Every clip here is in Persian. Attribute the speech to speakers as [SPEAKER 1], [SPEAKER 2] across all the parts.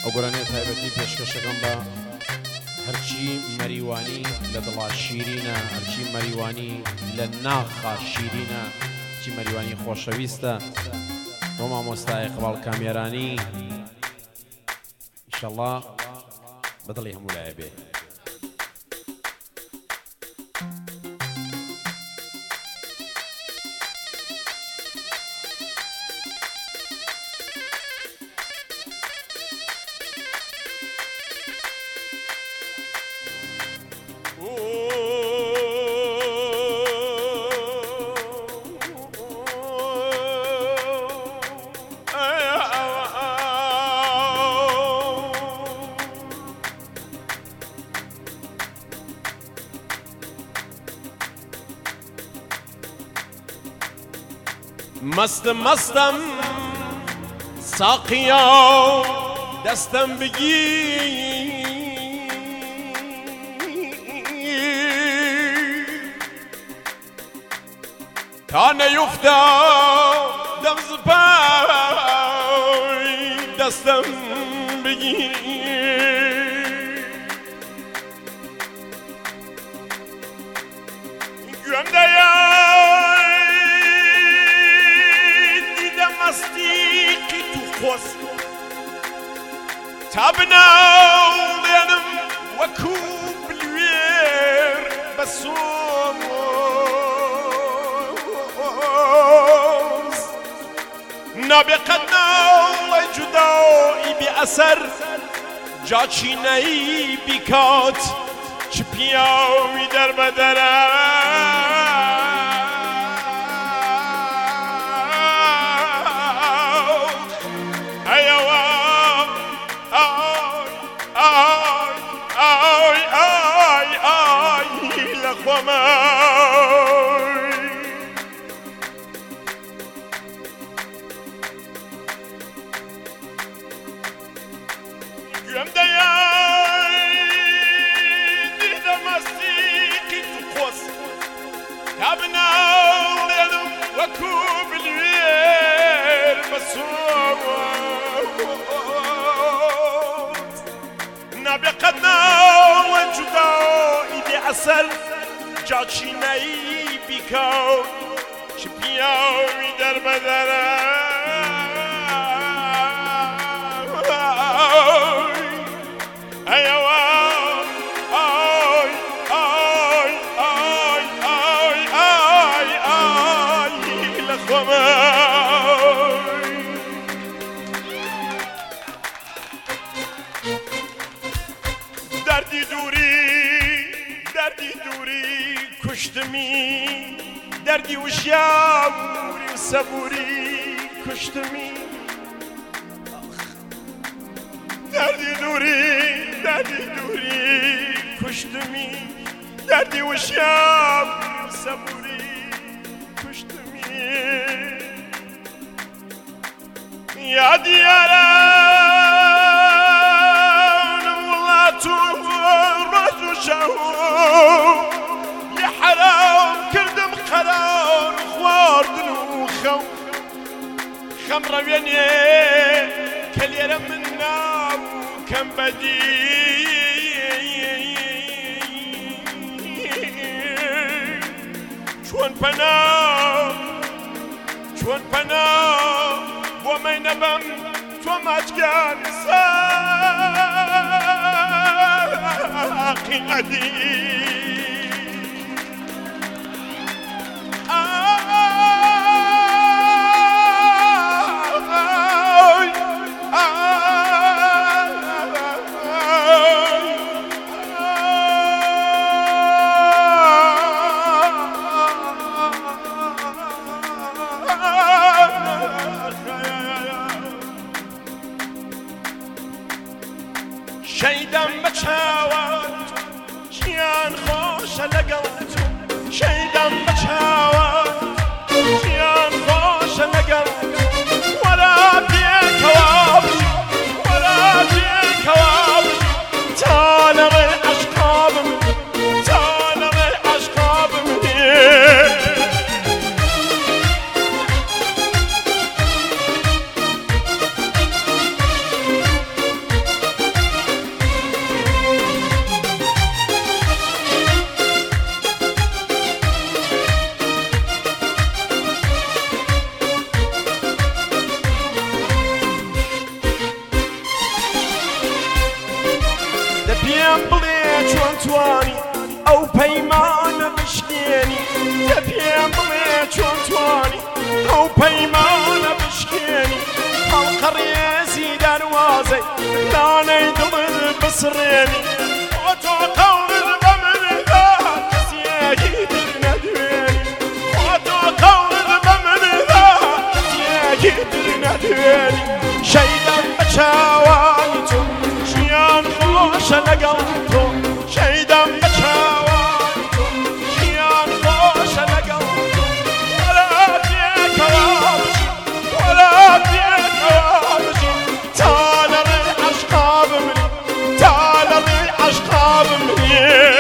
[SPEAKER 1] ئەو گۆرانەیە تایبەتی پێشکەشەکەم بە هەرچی مەریوانی لە دڵا شیرینە، هەرچی مەریوانی لە ناخا شیرینە، هەرچی مەریوانی خۆشەویستە بۆ مامۆستای قباڵ کامێرانی ئینشەڵڵا بەدڵی هەموو لایە بێ.
[SPEAKER 2] مستم ساقیا دستم بگیر تا نیفتادم ز پای دستم بگیر گویم که تو خواست تابناو بینم وکو بلویر بسوز نابقنا جدایی بی اثر جا چینهی بیکات چه پیاوی در بدرم اثر جا چینهی بیکار چه پیاوی در بدرم ایوان آی آی آی آی آی آی لخوامای دردی دوری کشتمی دردی و شیاوری و صبوری کشتمی دردی دوری کشتمی دردی و شیاوری و صبوری کشتمی یادی یاران ولاتو رجو شهو يا حرام كردم قرار خواردن وخو خمرة ويني كليرة منا وكم بدي شون بنا وما ينبم وما تجان ساقي قديم شیدم بچاوت چیان خود پەیمانە بشکێنی هەڵقە ڕێزی دەروازەی لانەی دڵت بسڕێنی بۆ تۆ قەولت بە مندا کەسیەکی تر نەدوێنی بۆ تۆ قەولت بە مندا کەسیەکی تر نەدوێنی شەیدەم بە چاوانی تۆ ژیان خۆشە لەگەڵ تۆ شەیدەم بە چاوانی تۆ ژیان خۆشە لەگەڵ تۆ وەلا پێکەوە بژین وەلا پێکەوە بژین تا لەڕێ عەشقا بمرین تا لەڕێ عەشقا بمرین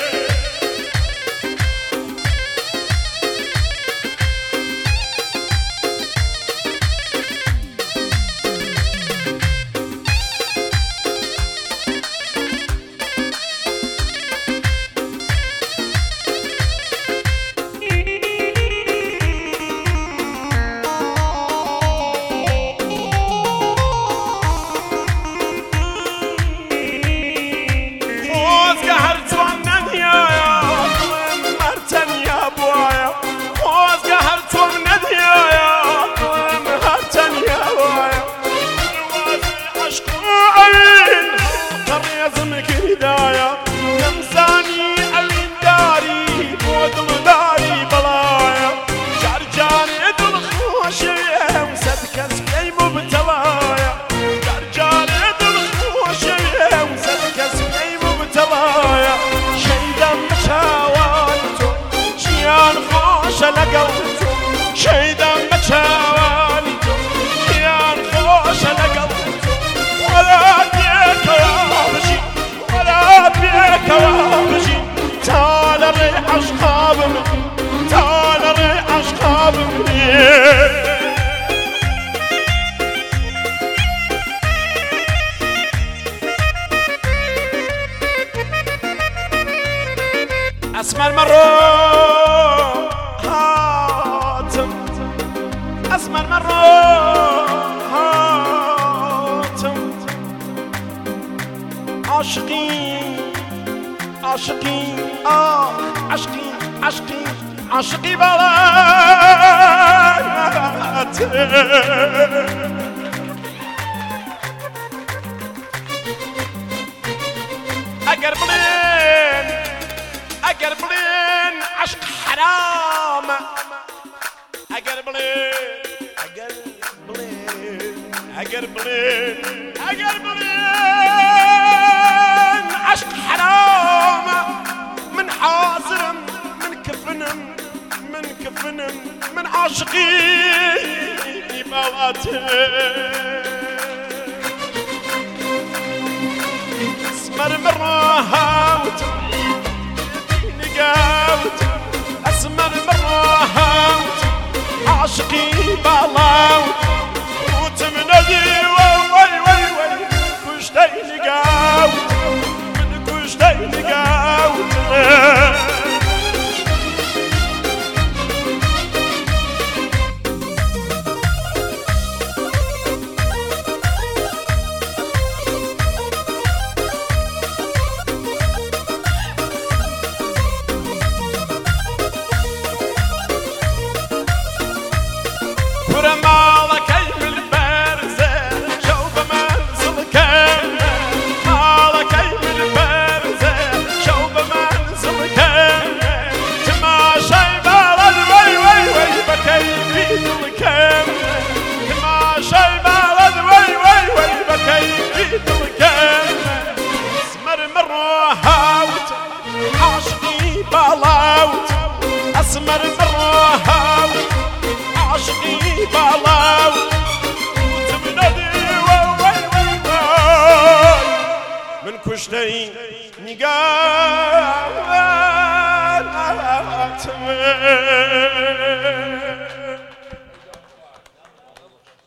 [SPEAKER 2] شەیدەم بە چاوانی تۆ ژیان خۆشە لەگەڵ تۆ وەلا پێکەوە بژین وەلا پێکەوە بژین تا لەڕێ عەشقا بمرین تا لەڕێ عەشقا بمرین ئەسمەر مەڕۆ أسمر مرة هاتم عاشقين عاشقين عاشقي عاشقي عاشقي بلات أقر بلين عشق حرام أقر بلين عشق حرام من حاضر من كفنم من عاشقي بلاتي اسمر مرة هاوت نقاوت اسمر مرة هاوت عاشقي بلاوت وتمنادي وي كشتي نقاوت من كشتي نقاوت أسمر مرة هاوت عاشقي بلاوت وتمنادي وي من كشتي نقاوت